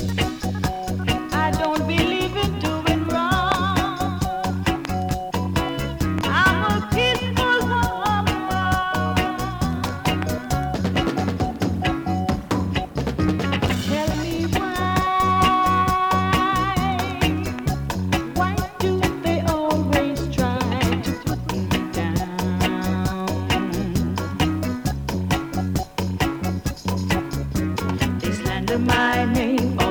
I don't believe in doing wrong. I'm a peaceful woman. Tell me why do they always try to put me down? They slander my name